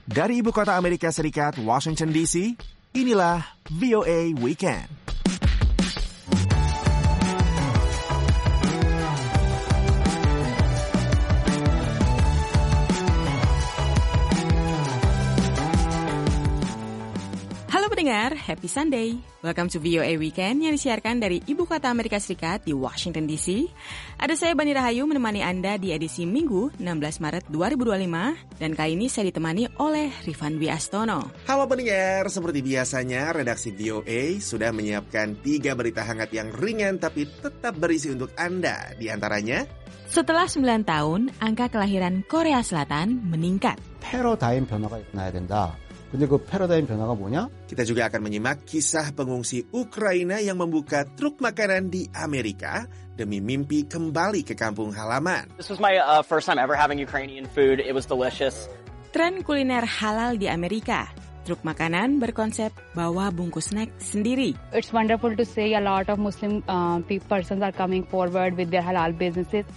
Dari ibu kota Amerika Serikat, Washington DC, inilah VOA Weekend. Halo pendengar, Happy Sunday. Welcome to VOA Weekend yang disiarkan dari ibu kota Amerika Serikat di Washington DC. Ada saya Bani Rahayu menemani Anda di edisi Minggu 16 Maret 2025 dan kali ini saya ditemani oleh Rifan Dwi Astono. Halo pendengar, seperti biasanya redaksi VOA sudah menyiapkan 3 berita hangat yang ringan tapi tetap berisi untuk Anda. Di antaranya, setelah 9 tahun, angka kelahiran Korea Selatan meningkat. 패러다임 변화가 일어나야 된다. 근데 그 패러다임 변화가 뭐냐? kita juga akan menyimak kisah pengungsi Ukraina yang membuka truk makanan di Amerika demi mimpi kembali ke kampung halaman. This was my first time ever having Ukrainian food. It was delicious. Tren kuliner halal di Amerika. Truk makanan berkonsep bawa bungkus snack sendiri. It's wonderful to see a lot of Muslim persons are coming forward with their halal businesses.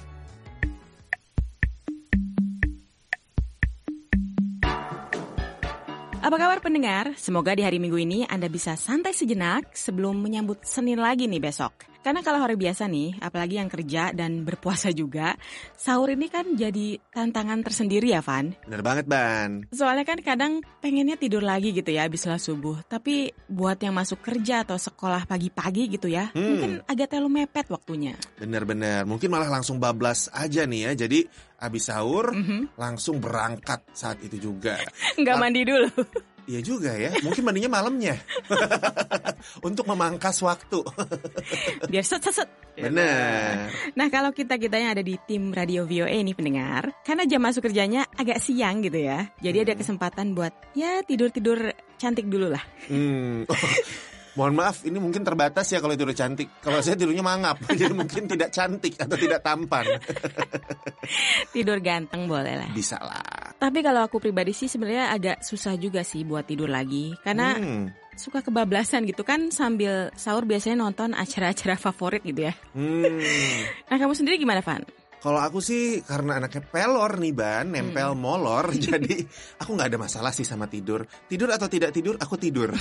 Apa kabar pendengar? Semoga di hari Minggu ini Anda bisa santai sejenak sebelum menyambut Senin lagi nih besok. Karena kalau hari biasa nih, apalagi yang kerja dan berpuasa juga, sahur ini kan jadi tantangan tersendiri ya, Van? Bener banget, Ban. Soalnya kan kadang pengennya tidur lagi gitu ya habis sholat subuh. Tapi buat yang masuk kerja atau sekolah pagi-pagi gitu ya, mungkin agak terlalu mepet waktunya. Bener-bener, mungkin malah langsung bablas aja nih ya. Jadi habis sahur langsung berangkat saat itu juga. Nggak mandi dulu. Iya juga ya, mungkin mandinya malamnya. Untuk memangkas waktu. Biar set. Bener. Nah kalau kita-kitanya ada di tim Radio VOA nih pendengar, karena jam masuk kerjanya agak siang gitu ya, jadi ada kesempatan buat ya tidur-tidur cantik dulu lah. Mohon maaf, ini mungkin terbatas ya kalau tidur cantik. Kalau saya tidurnya mangap, jadi mungkin tidak cantik atau tidak tampan. Tidur ganteng boleh lah. Bisa lah. Tapi kalau aku pribadi sih sebenarnya agak susah juga sih buat tidur lagi. Karena suka kebablasan gitu kan, sambil sahur biasanya nonton acara-acara favorit gitu ya. Nah kamu sendiri gimana, Van? Kalau aku sih karena anaknya pelor nih Ban, nempel molor, jadi aku nggak ada masalah sih sama tidur. Tidur atau tidak tidur, aku tidur.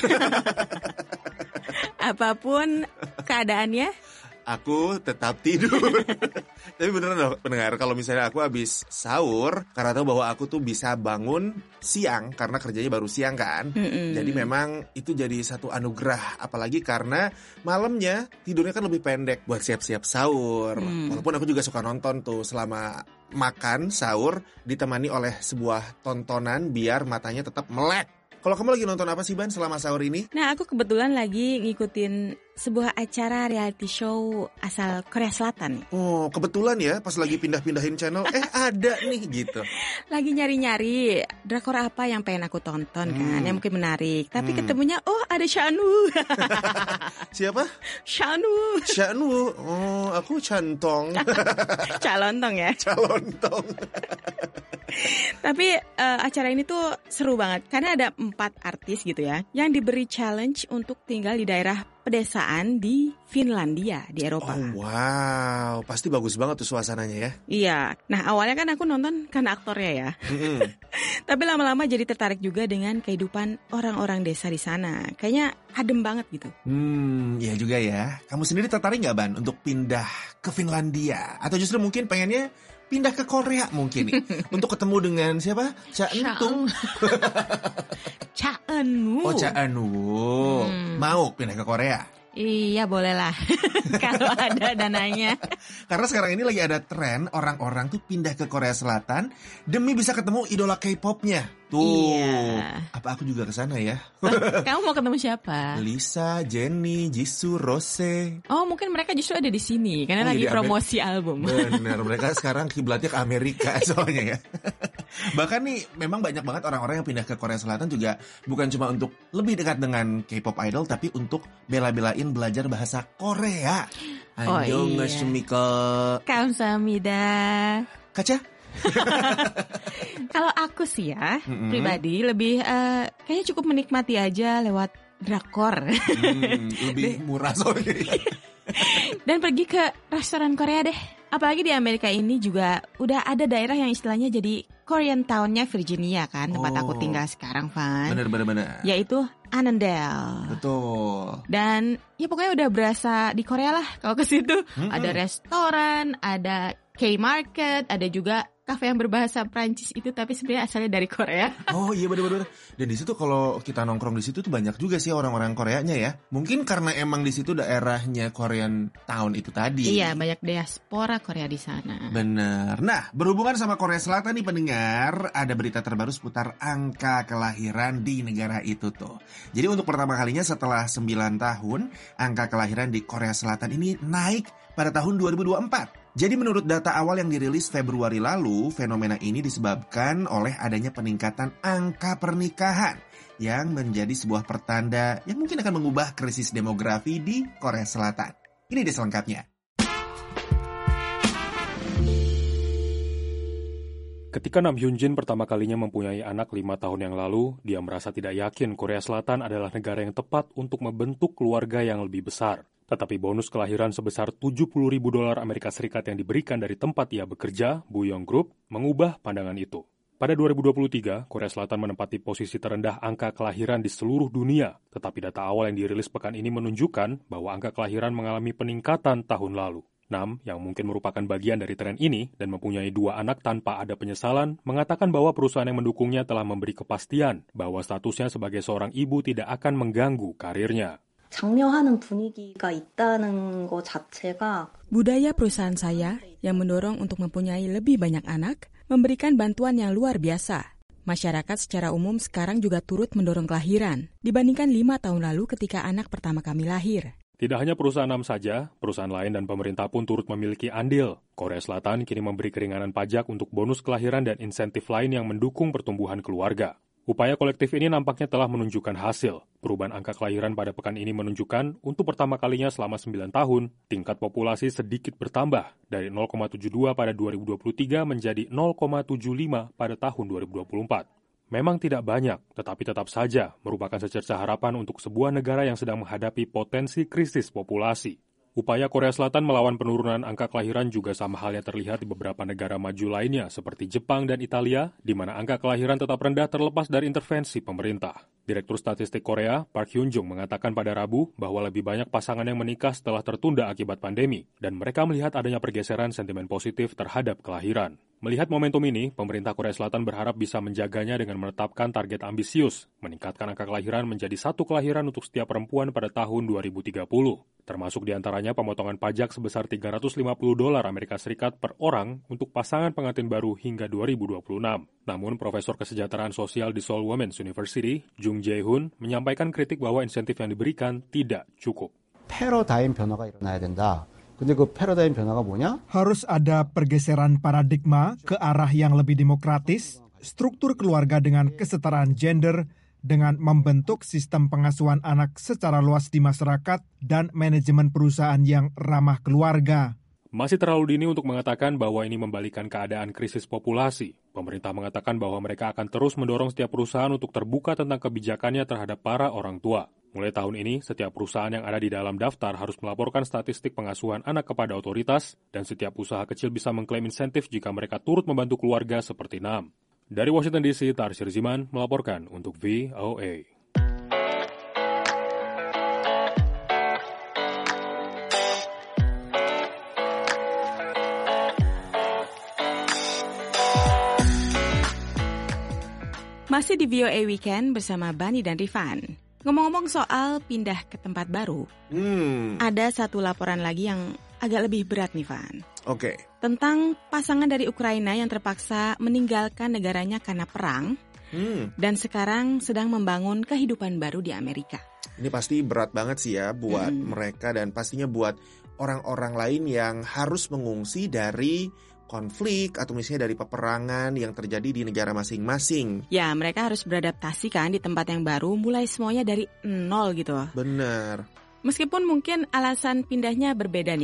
Apapun keadaannya, aku tetap tidur. Tapi beneran loh pendengar, kalau misalnya aku habis sahur, karena tahu bahwa aku tuh bisa bangun siang, karena kerjanya baru siang kan. Jadi memang itu jadi satu anugerah, apalagi karena malamnya tidurnya kan lebih pendek buat siap-siap sahur. Walaupun aku juga suka nonton tuh selama makan sahur, ditemani oleh sebuah tontonan biar matanya tetap melek. Kalau kamu lagi nonton apa sih Ban selama sahur ini? Nah aku kebetulan lagi ngikutin sebuah acara reality show asal Korea Selatan. Oh kebetulan ya pas lagi pindah-pindahin channel, ada nih gitu. Lagi nyari-nyari drakor apa yang pengen aku tonton kan, yang mungkin menarik. Tapi ketemunya, oh ada Shanu. Siapa? Shanu. Shanu, oh aku Cantong. Calontong ya? Calontong. Tapi acara ini tuh seru banget karena ada 4 artis gitu ya yang diberi challenge untuk tinggal di daerah pedesaan di Finlandia di Eropa. Oh wow, pasti bagus banget tuh suasananya ya. Iya, nah awalnya kan aku nonton karena aktornya ya. Tapi lama-lama jadi tertarik juga dengan kehidupan orang-orang desa di sana. Kayaknya adem banget gitu. Iya juga ya. Kamu sendiri tertarik nggak Ban untuk pindah ke Finlandia? Atau justru mungkin pengennya pindah ke Korea mungkin nih untuk ketemu dengan siapa? Cha Entung. Cha Eun-woo. Oh Cha Eun-woo. Mau pindah ke Korea? Iya boleh lah. Kalau ada dananya. Karena sekarang ini lagi ada tren orang-orang tuh pindah ke Korea Selatan demi bisa ketemu idola K-popnya. Tuh, iya. Apa aku juga ke sana ya? Kamu mau ketemu siapa? Lisa, Jennie, Jisoo, Rose. Oh, mungkin mereka justru ada di sini karena lagi promosi album. Benar, mereka sekarang kiblatnya ke Amerika soalnya ya. Bahkan nih, memang banyak banget orang-orang yang pindah ke Korea Selatan juga bukan cuma untuk lebih dekat dengan K-pop idol, tapi untuk bela-belain belajar bahasa Korea. Annyeonghaseyo. Kamsahamnida. Kaca? Kalau aku sih ya, pribadi lebih kayaknya cukup menikmati aja lewat drakor. Lebih murah soalnya. Dan pergi ke restoran Korea deh. Apalagi di Amerika ini juga udah ada daerah yang istilahnya jadi Korean town-nya Virginia kan, tempat aku tinggal sekarang, Van. Bener. Yaitu Annandale. Betul. Dan ya pokoknya udah berasa di Korea lah kalau ke situ. Ada restoran, ada K-market, ada juga kafe yang berbahasa Prancis itu tapi sebenarnya asalnya dari Korea. Oh iya benar-benar. Dan di situ kalau kita nongkrong di situ tuh banyak juga sih orang-orang Koreanya ya. Mungkin karena emang di situ daerahnya Korean Town itu tadi. Iya, banyak diaspora Korea di sana. Bener. Nah, berhubungan sama Korea Selatan nih pendengar, ada berita terbaru seputar angka kelahiran di negara itu tuh. Jadi untuk pertama kalinya setelah 9 tahun, angka kelahiran di Korea Selatan ini naik pada tahun 2024. Jadi menurut data awal yang dirilis Februari lalu, fenomena ini disebabkan oleh adanya peningkatan angka pernikahan yang menjadi sebuah pertanda yang mungkin akan mengubah krisis demografi di Korea Selatan. Ini dia selengkapnya. Ketika Nam Hyun-jin pertama kalinya mempunyai anak 5 tahun yang lalu, dia merasa tidak yakin Korea Selatan adalah negara yang tepat untuk membentuk keluarga yang lebih besar. Tetapi bonus kelahiran sebesar $70.000 Amerika Serikat yang diberikan dari tempat ia bekerja, Buyong Group, mengubah pandangan itu. Pada 2023, Korea Selatan menempati posisi terendah angka kelahiran di seluruh dunia, tetapi data awal yang dirilis pekan ini menunjukkan bahwa angka kelahiran mengalami peningkatan tahun lalu. Nam, yang mungkin merupakan bagian dari tren ini dan mempunyai 2 anak tanpa ada penyesalan, mengatakan bahwa perusahaan yang mendukungnya telah memberi kepastian bahwa statusnya sebagai seorang ibu tidak akan mengganggu karirnya. 장려하는 분위기가 있다는 것 자체가 Budaya perusahaan saya yang mendorong untuk mempunyai lebih banyak anak memberikan bantuan yang luar biasa. Masyarakat secara umum sekarang juga turut mendorong kelahiran dibandingkan 5 tahun lalu ketika anak pertama kami lahir. Tidak hanya perusahaan Nam saja, perusahaan lain dan pemerintah pun turut memiliki andil. Korea Selatan kini memberi keringanan pajak untuk bonus kelahiran dan insentif lain yang mendukung pertumbuhan keluarga. Upaya kolektif ini nampaknya telah menunjukkan hasil. Perubahan angka kelahiran pada pekan ini menunjukkan untuk pertama kalinya selama 9 tahun, tingkat populasi sedikit bertambah dari 0,72 pada 2023 menjadi 0,75 pada tahun 2024. Memang tidak banyak, tetapi tetap saja merupakan secerca harapan untuk sebuah negara yang sedang menghadapi potensi krisis populasi. Upaya Korea Selatan melawan penurunan angka kelahiran juga sama halnya terlihat di beberapa negara maju lainnya seperti Jepang dan Italia, di mana angka kelahiran tetap rendah terlepas dari intervensi pemerintah. Direktur Statistik Korea, Park Hyun-jung, mengatakan pada Rabu bahwa lebih banyak pasangan yang menikah setelah tertunda akibat pandemi, dan mereka melihat adanya pergeseran sentimen positif terhadap kelahiran. Melihat momentum ini, pemerintah Korea Selatan berharap bisa menjaganya dengan menetapkan target ambisius, meningkatkan angka kelahiran menjadi 1 kelahiran untuk setiap perempuan pada tahun 2030. Termasuk diantaranya pemotongan pajak sebesar $350 Amerika Serikat per orang untuk pasangan pengantin baru hingga 2026. Namun, Profesor Kesejahteraan Sosial di Seoul Women's University, Jung Jae-hoon, menyampaikan kritik bahwa insentif yang diberikan tidak cukup. 패러다임 변화가 일어나야 된다. 근데 그 패러다임 변화가 뭐냐? Harus ada pergeseran paradigma ke arah yang lebih demokratis, struktur keluarga dengan kesetaraan gender, dengan membentuk sistem pengasuhan anak secara luas di masyarakat, dan manajemen perusahaan yang ramah keluarga. Masih terlalu dini untuk mengatakan bahwa ini membalikan keadaan krisis populasi. Pemerintah mengatakan bahwa mereka akan terus mendorong setiap perusahaan untuk terbuka tentang kebijakannya terhadap para orang tua. Mulai tahun ini, setiap perusahaan yang ada di dalam daftar harus melaporkan statistik pengasuhan anak kepada otoritas, dan setiap usaha kecil bisa mengklaim insentif jika mereka turut membantu keluarga seperti Nam. Dari Washington DC, Tarsir Ziman melaporkan untuk VOA. Masih di VOA Weekend bersama Bani dan Rifan. Ngomong-ngomong soal pindah ke tempat baru, ada satu laporan lagi yang agak lebih berat nih, Van. Oke. Tentang pasangan dari Ukraina yang terpaksa meninggalkan negaranya karena perang, dan sekarang sedang membangun kehidupan baru di Amerika. Ini pasti berat banget sih ya buat mereka dan pastinya buat orang-orang lain yang harus mengungsi dari konflik atau misalnya dari peperangan yang terjadi di negara masing-masing. Ya, mereka harus beradaptasi kan di tempat yang baru, mulai semuanya dari nol gitu. Bener. Meskipun mungkin alasan pindahnya berbeda nih, Van.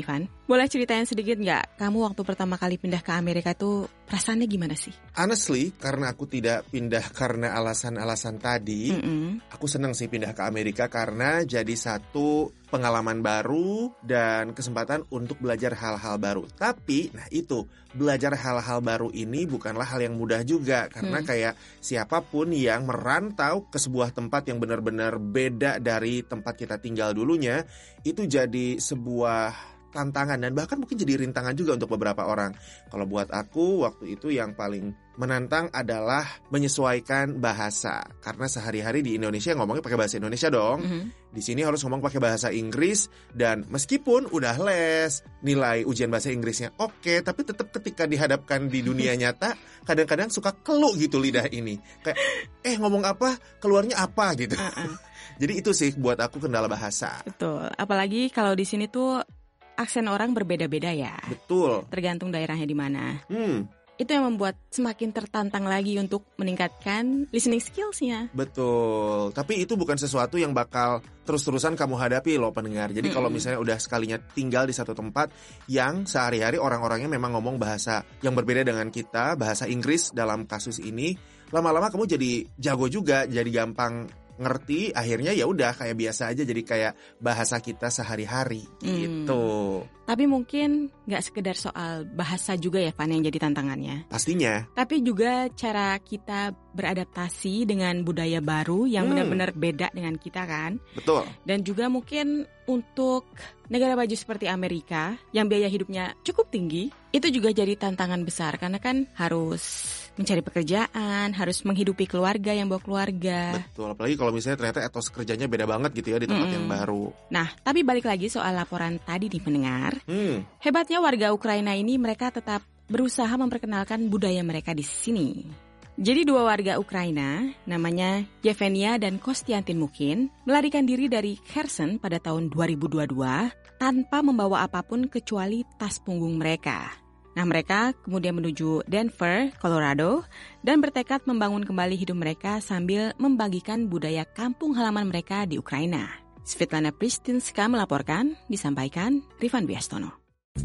Boleh ceritain sedikit nggak, kamu waktu pertama kali pindah ke Amerika tuh perasaannya gimana sih? Honestly, karena aku tidak pindah karena alasan-alasan tadi, aku senang sih pindah ke Amerika karena jadi satu pengalaman baru dan kesempatan untuk belajar hal-hal baru. Tapi, nah itu, belajar hal-hal baru ini bukanlah hal yang mudah juga. Karena kayak siapapun yang merantau ke sebuah tempat yang benar-benar beda dari tempat kita tinggal dulunya, itu jadi sebuah tantangan dan bahkan mungkin jadi rintangan juga untuk beberapa orang. Kalau buat aku waktu itu yang paling menantang adalah menyesuaikan bahasa. Karena sehari-hari di Indonesia ngomongnya pakai bahasa Indonesia dong. Di sini harus ngomong pakai bahasa Inggris dan meskipun udah les, nilai ujian bahasa Inggrisnya oke, tapi tetap ketika dihadapkan di dunia nyata kadang-kadang suka kelu gitu lidah ini. Kayak ngomong apa, keluarnya apa gitu. Jadi itu sih buat aku kendala bahasa. Betul. Apalagi kalau di sini tuh aksen orang berbeda-beda ya. Betul. Tergantung daerahnya di mana. Itu yang membuat semakin tertantang lagi untuk meningkatkan listening skills-nya. Betul. Tapi itu bukan sesuatu yang bakal terus-terusan kamu hadapi loh pendengar. Jadi kalau misalnya udah sekalinya tinggal di satu tempat yang sehari-hari orang-orangnya memang ngomong bahasa yang berbeda dengan kita, bahasa Inggris dalam kasus ini, lama-lama kamu jadi jago juga, jadi gampang ngerti, akhirnya ya udah kayak biasa aja, jadi kayak bahasa kita sehari-hari gitu. Tapi mungkin nggak sekedar soal bahasa juga ya, Van, yang jadi tantangannya. Pastinya. Tapi juga cara kita beradaptasi dengan budaya baru yang benar-benar beda dengan kita kan. Betul. Dan juga mungkin untuk negara maju seperti Amerika yang biaya hidupnya cukup tinggi, itu juga jadi tantangan besar karena kan harus mencari pekerjaan, harus menghidupi keluarga yang bawa keluarga. Betul, apalagi kalau misalnya ternyata etos kerjanya beda banget gitu ya di tempat yang baru. Nah, tapi balik lagi soal laporan tadi nih pendengar. Hebatnya warga Ukraina ini, mereka tetap berusaha memperkenalkan budaya mereka di sini. Jadi dua warga Ukraina, namanya Yevgenia dan Kostiantin Mukin, melarikan diri dari Kherson pada tahun 2022 tanpa membawa apapun kecuali tas punggung mereka. Nah, mereka kemudian menuju Denver, Colorado, dan bertekad membangun kembali hidup mereka sambil membagikan budaya kampung halaman mereka di Ukraina. Svetlana Pristinska melaporkan, disampaikan Rifan Biastono.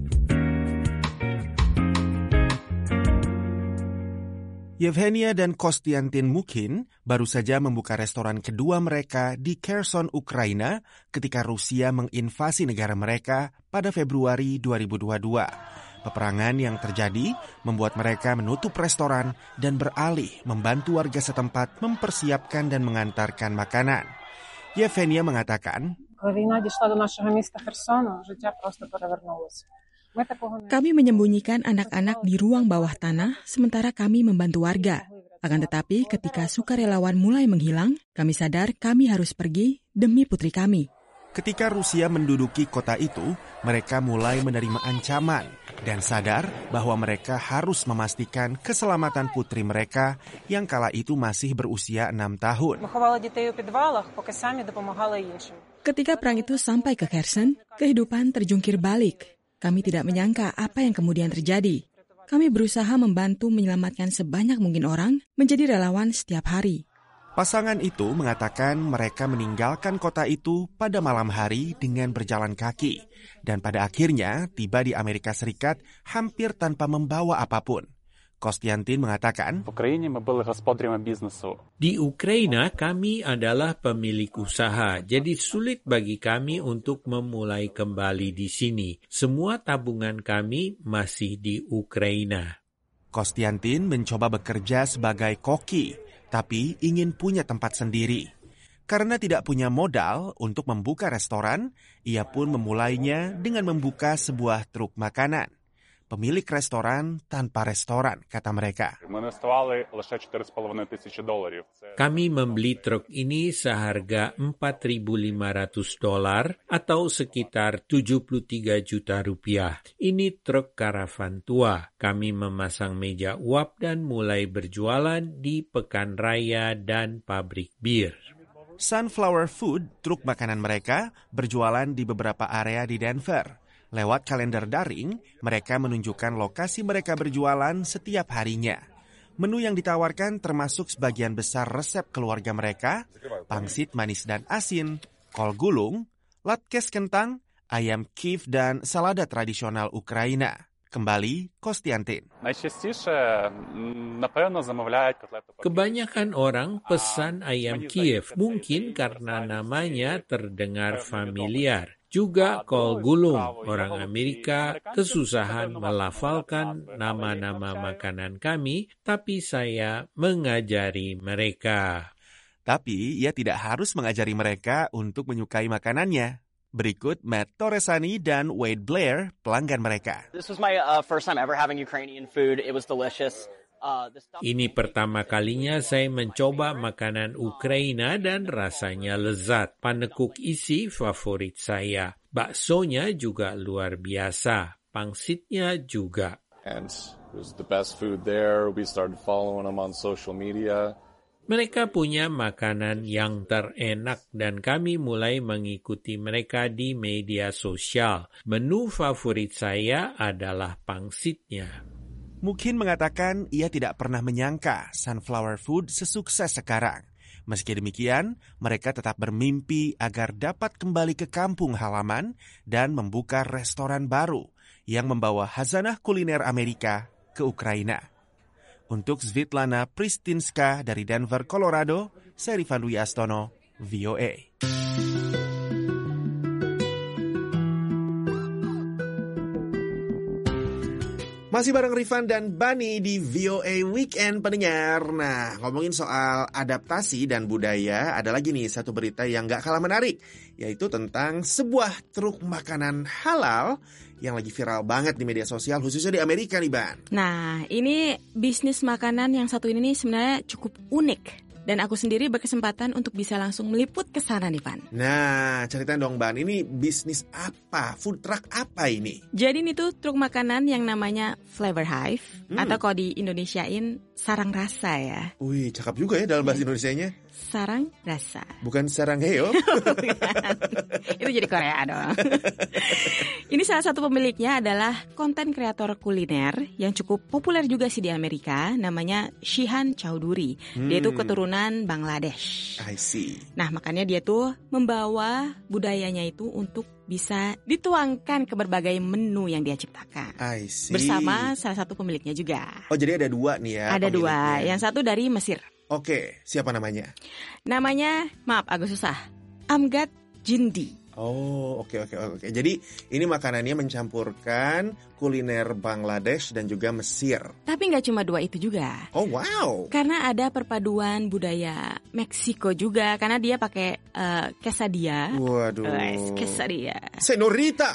Yevgenia dan Kostiantin Mukin baru saja membuka restoran kedua mereka di Kherson, Ukraina ketika Rusia menginvasi negara mereka pada Februari 2022. Peperangan yang terjadi membuat mereka menutup restoran dan beralih membantu warga setempat mempersiapkan dan mengantarkan makanan. Yevgenia mengatakan, kami menyembunyikan anak-anak di ruang bawah tanah sementara kami membantu warga. Akan tetapi ketika sukarelawan mulai menghilang, kami sadar kami harus pergi demi putri kami. Ketika Rusia menduduki kota itu, mereka mulai menerima ancaman dan sadar bahwa mereka harus memastikan keselamatan putri mereka yang kala itu masih berusia 6 tahun. Ketika perang itu sampai ke Kherson, kehidupan terjungkir balik. Kami tidak menyangka apa yang kemudian terjadi. Kami berusaha membantu menyelamatkan sebanyak mungkin orang, menjadi relawan setiap hari. Pasangan itu mengatakan mereka meninggalkan kota itu pada malam hari dengan berjalan kaki dan pada akhirnya tiba di Amerika Serikat hampir tanpa membawa apapun. Kostiantin mengatakan, di Ukraina kami adalah pemilik usaha, jadi sulit bagi kami untuk memulai kembali di sini. Semua tabungan kami masih di Ukraina. Kostiantin mencoba bekerja sebagai koki, tapi ingin punya tempat sendiri. Karena tidak punya modal untuk membuka restoran, ia pun memulainya dengan membuka sebuah truk makanan. Pemilik restoran tanpa restoran, kata mereka. Kami membeli truk ini seharga $4.500 atau sekitar 73 juta rupiah. Ini truk karavan tua. Kami memasang meja uap dan mulai berjualan di pekan raya dan pabrik bir. Sunflower Food, truk makanan mereka, berjualan di beberapa area di Denver. Lewat kalender daring, mereka menunjukkan lokasi mereka berjualan setiap harinya. Menu yang ditawarkan termasuk sebagian besar resep keluarga mereka, pangsit manis dan asin, kol gulung, latkes kentang, ayam Kiev, dan salada tradisional Ukraina. Kembali, Kostiantin. Kebanyakan orang pesan ayam Kiev, mungkin karena namanya terdengar familiar. Juga kol gulung, orang Amerika kesusahan melafalkan nama-nama makanan kami, tapi saya mengajari mereka. Tapi ia tidak harus mengajari mereka untuk menyukai makanannya. Berikut Matt Torresani dan Wade Blair, pelanggan mereka. This was my first time ever having Ukrainian food. It was delicious. Ini pertama kalinya saya mencoba makanan Ukraina dan rasanya lezat. Panekuk isi favorit saya. Baksonya juga luar biasa. Pangsitnya juga. And it was the best food there. We started following them on social media. Mereka punya makanan yang terenak dan kami mulai mengikuti mereka di media sosial. Menu favorit saya adalah pangsitnya. Mungkin mengatakan ia tidak pernah menyangka sunflower food sesukses sekarang. Meski demikian, mereka tetap bermimpi agar dapat kembali ke kampung halaman dan membuka restoran baru yang membawa khazanah kuliner Amerika ke Ukraina. Untuk Svitlana Pristinska dari Denver, Colorado, saya Rifan Dwi Astono, VOA. Masih bareng Rifan dan Bani di VOA Weekend pendengar. Nah, ngomongin soal adaptasi dan budaya, ada lagi nih satu berita yang gak kalah menarik, yaitu tentang sebuah truk makanan halal yang lagi viral banget di media sosial, khususnya di Amerika nih, Ban. Nah, ini bisnis makanan yang satu ini sebenarnya cukup unik. Dan aku sendiri berkesempatan untuk bisa langsung meliput ke sana nih, Pan. Nah, ceritain dong, Ban. Ini bisnis apa? Food truck apa ini? Jadi ini tuh truk makanan yang namanya Flavor Hive. Atau kalau di Indonesiain, sarang rasa ya. Wih, cakep juga ya dalam bahasa Indonesianya. Sarang rasa. Bukan sarang heo. Itu jadi Korea dong. Ini salah satu pemiliknya adalah konten kreator kuliner yang cukup populer juga sih di Amerika. Namanya Shihan Chowdhury. Dia itu keturunan Bangladesh. I see. Nah, makanya dia tuh membawa budayanya itu untuk bisa dituangkan ke berbagai menu yang dia ciptakan. I see. Bersama salah satu pemiliknya juga. Oh, jadi ada dua nih ya. Ada dua. Yang satu dari Mesir. Oke, siapa namanya? Namanya, maaf agak susah, Amgad Jindi. Oh, oke. Jadi ini makanannya mencampurkan kuliner Bangladesh dan juga Mesir. Tapi nggak cuma dua itu juga. Oh, wow. Karena ada perpaduan budaya Meksiko juga, karena dia pakai quesadilla. Waduh. Quesadilla. Senorita.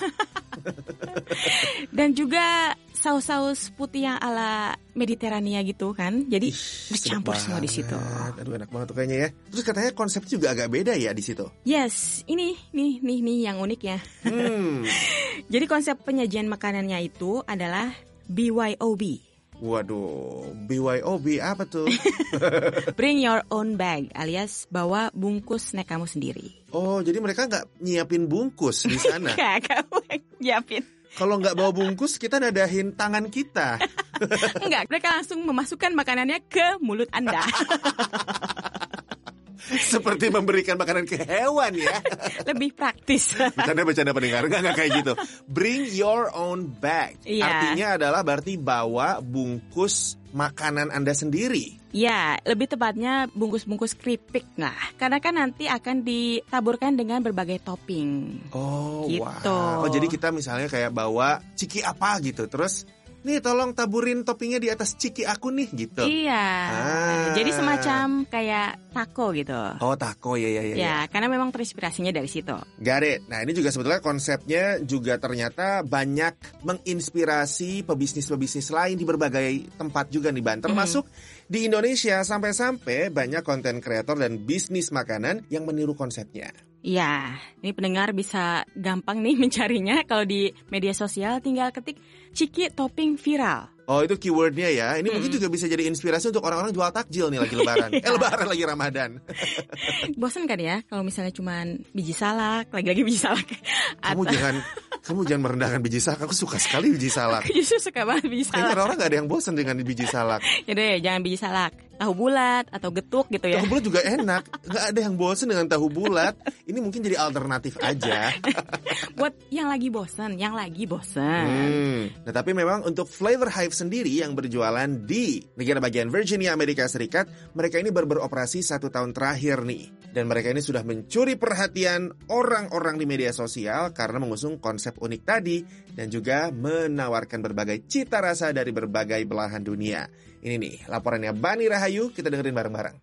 Dan juga saus-saus putih yang ala Mediterania gitu kan. Jadi bercampur semua di situ. Aduh, enak banget tuh kayaknya ya. Terus katanya konsepnya juga agak beda ya di situ. Yes, ini yang unik ya. Jadi konsep penyajian makanannya itu adalah BYOB. Waduh, BYOB apa tuh? Bring your own bag, alias bawa bungkus snack kamu sendiri. Oh, jadi mereka nggak nyiapin bungkus di sana? Nggak, kamu yang nyiapin. Kalau nggak bawa bungkus, kita nadahin tangan kita. Enggak, mereka langsung memasukkan makanannya ke mulut Anda. Seperti memberikan makanan ke hewan ya. Lebih praktis. Bercanda pendengar, enggak kayak gitu. Bring your own bag. Iya. Artinya adalah berarti bawa bungkus makanan Anda sendiri. Ya, lebih tepatnya bungkus-bungkus keripik. Nah, karena kan nanti akan ditaburkan dengan berbagai topping. Oh, gitu. Wow. Oh, jadi kita misalnya kayak bawa ciki apa gitu. Terus, nih tolong taburin toppingnya di atas ciki aku nih gitu. Iya. Jadi semacam kayak taco gitu. Oh, taco ya. Ya, karena memang terinspirasinya dari situ. Got it. Nah, ini juga sebetulnya konsepnya juga ternyata banyak menginspirasi pebisnis-pebisnis lain di berbagai tempat juga nih, Ban. Termasuk di Indonesia, sampai-sampai banyak konten kreator dan bisnis makanan yang meniru konsepnya. Iya, ini pendengar bisa gampang nih mencarinya. Kalau di media sosial tinggal ketik ciki topping viral. Oh, itu keywordnya ya. Ini mungkin juga bisa jadi inspirasi untuk orang-orang jual takjil nih lagi lebaran. Lebaran lagi Ramadan. Bosan kan ya kalau misalnya cuman biji salak, lagi-lagi biji salak. Kamu jangan merendahkan biji salak. Aku suka sekali biji salak. Aku justru suka banget biji salak. Kayaknya orang gak ada yang bosan dengan biji salak. Yaudah ya, jangan biji salak. tahu bulat atau getuk gitu ya. Tahu bulat juga enak. Nggak ada yang bosen dengan tahu bulat. Ini mungkin jadi alternatif aja. Buat yang lagi bosen. Nah, tapi memang untuk Flavor Hive sendiri yang berjualan di negara bagian Virginia, Amerika Serikat, mereka ini baru beroperasi 1 tahun terakhir nih. Dan mereka ini sudah mencuri perhatian orang-orang di media sosial karena mengusung konsep unik tadi dan juga menawarkan berbagai cita rasa dari berbagai belahan dunia. Ini nih laporannya Bani Rahayu, kita dengerin bareng-bareng.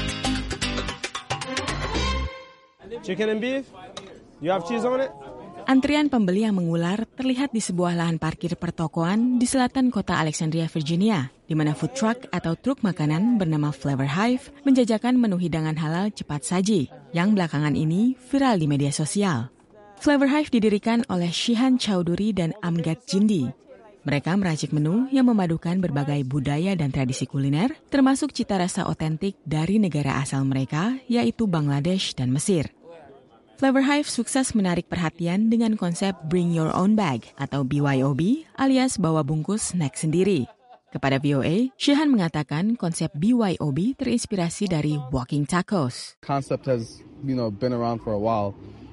Chicken and beef? You have cheese on it? Antrian pembeli yang mengular terlihat di sebuah lahan parkir pertokoan di selatan kota Alexandria, Virginia, di mana food truck atau truk makanan bernama Flavor Hive menjajakan menu hidangan halal cepat saji yang belakangan ini viral di media sosial. Flavor Hive didirikan oleh Shihan Chowdhury dan Amgad Jindi. Mereka meracik menu yang memadukan berbagai budaya dan tradisi kuliner, termasuk cita rasa otentik dari negara asal mereka, yaitu Bangladesh dan Mesir. Flavor Hive sukses menarik perhatian dengan konsep Bring Your Own Bag atau BYOB alias bawa bungkus snack sendiri. Kepada VOA, Shihan mengatakan konsep BYOB terinspirasi dari walking tacos. Concept has, been around for a while.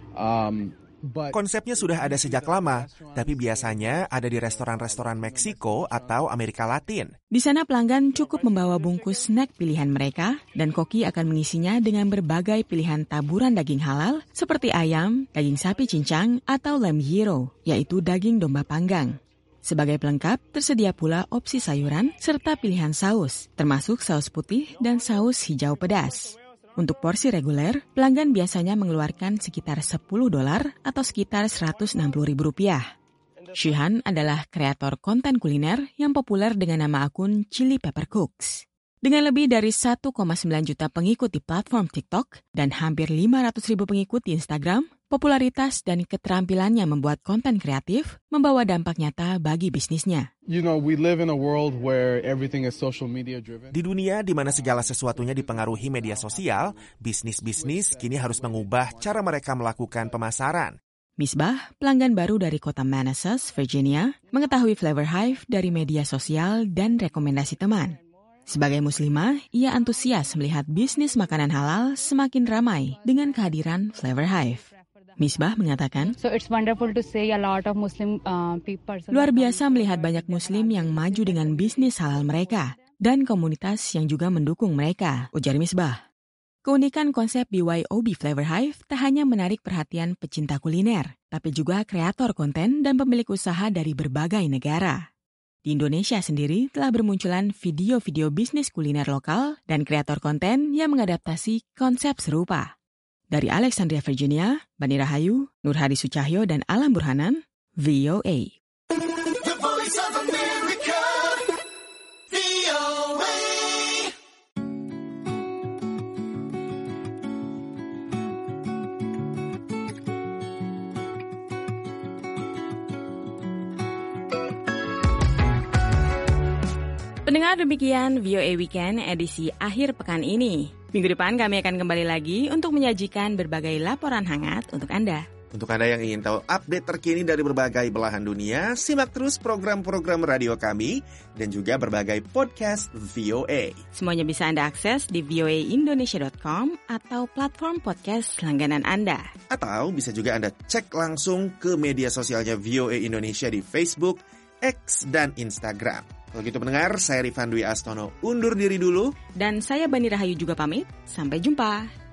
Konsepnya sudah ada sejak lama, tapi biasanya ada di restoran-restoran Meksiko atau Amerika Latin. Di sana pelanggan cukup membawa bungkus snack pilihan mereka dan koki akan mengisinya dengan berbagai pilihan taburan daging halal seperti ayam, daging sapi cincang, atau lamb gyro, yaitu daging domba panggang. Sebagai pelengkap, tersedia pula opsi sayuran serta pilihan saus, termasuk saus putih dan saus hijau pedas. Untuk porsi reguler, pelanggan biasanya mengeluarkan sekitar $10 atau sekitar Rp160.000. Shihan adalah kreator konten kuliner yang populer dengan nama akun Chili Pepper Cooks. Dengan lebih dari 1,9 juta pengikut di platform TikTok dan hampir 500.000 pengikut di Instagram, popularitas dan keterampilannya membuat konten kreatif membawa dampak nyata bagi bisnisnya. We live in a world where everything is social media driven. Di dunia di mana segala sesuatunya dipengaruhi media sosial, bisnis-bisnis kini harus mengubah cara mereka melakukan pemasaran. Misbah, pelanggan baru dari kota Manassas, Virginia, mengetahui Flavor Hive dari media sosial dan rekomendasi teman. Sebagai muslimah, ia antusias melihat bisnis makanan halal semakin ramai dengan kehadiran Flavor Hive. Misbah mengatakan, luar biasa melihat banyak muslim yang maju dengan bisnis halal mereka dan komunitas yang juga mendukung mereka, ujar Misbah. Keunikan konsep BYOB Flavor Hive tak hanya menarik perhatian pecinta kuliner, tapi juga kreator konten dan pemilik usaha dari berbagai negara. Di Indonesia sendiri telah bermunculan video-video bisnis kuliner lokal dan kreator konten yang mengadaptasi konsep serupa. Dari Alexandria, Virginia, Bani Rahayu, Nur Hadi Sucahyo, dan Alam Burhanan, VOA. The Voice of America, VOA. Pendengar, demikian VOA Weekend edisi akhir pekan ini. Minggu depan kami akan kembali lagi untuk menyajikan berbagai laporan hangat untuk Anda. Untuk Anda yang ingin tahu update terkini dari berbagai belahan dunia, simak terus program-program radio kami dan juga berbagai podcast VOA. Semuanya bisa Anda akses di voaindonesia.com atau platform podcast langganan Anda. Atau bisa juga Anda cek langsung ke media sosialnya VOA Indonesia di Facebook, X, dan Instagram. Kalau gitu pendengar, saya Rifan Dwi Astono undur diri dulu. Dan saya Bani Rahayu juga pamit. Sampai jumpa.